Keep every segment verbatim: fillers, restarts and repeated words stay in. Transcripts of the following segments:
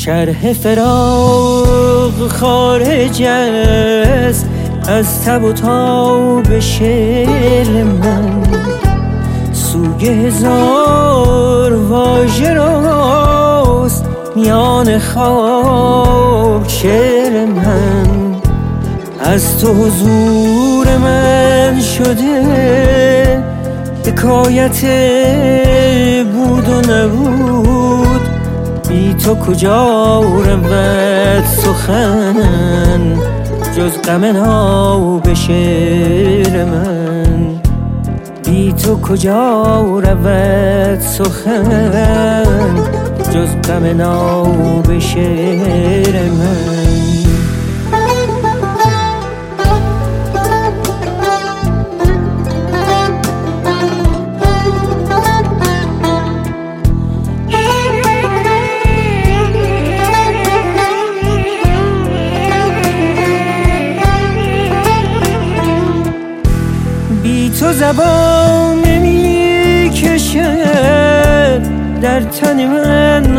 شرح فراق خارج است از تب و تاب شعر من، سوگ هزار واژه راست میان خواب شعر من. از تو حضور من شده حکایت بود و نبود، بی تو کجا رود سخن جز غم ناب شعر من. بی تو کجا رود سخن جز غم ناب شعر من. بی تو زبان نمی کشد در تن من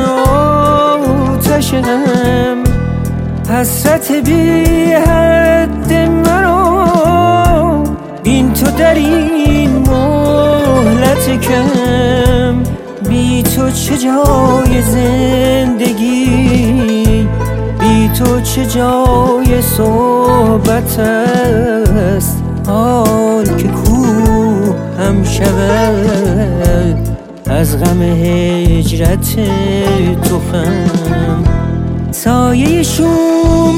آتشم، حسرت بی حد مرا بین تو در این مهلت کم. بی تو چه جای زندگی، بی تو چه جای صحبت است، حال که کوه هم شود از غم هجرت تو خم. سایه شوم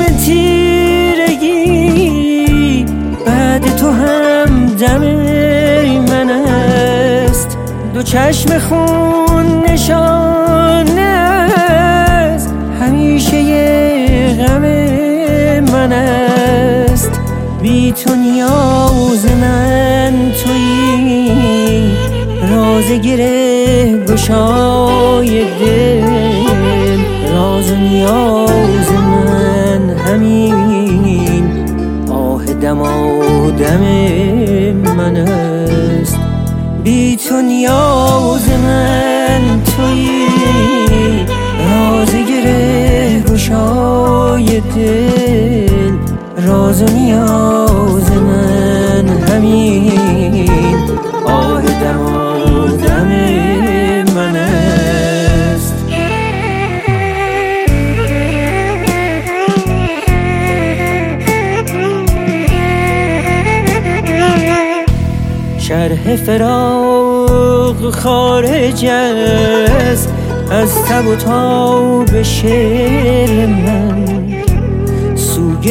تیرگی بعد تو هم دم من است، دو چشم خون نشانه است همیشه یه غم من است. بی تو نیاز من تویی، راز گره گشای دل، راز نیاز من همین آه دمادم من است. بی تو نیاز من تویی، راز گره گشای دل، راز نیاز من همین آه دمادم من است. شرح فراق خارج است از تب و تاب شعر من، سوگ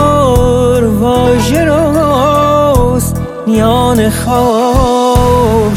هزار واژه راست میان خواب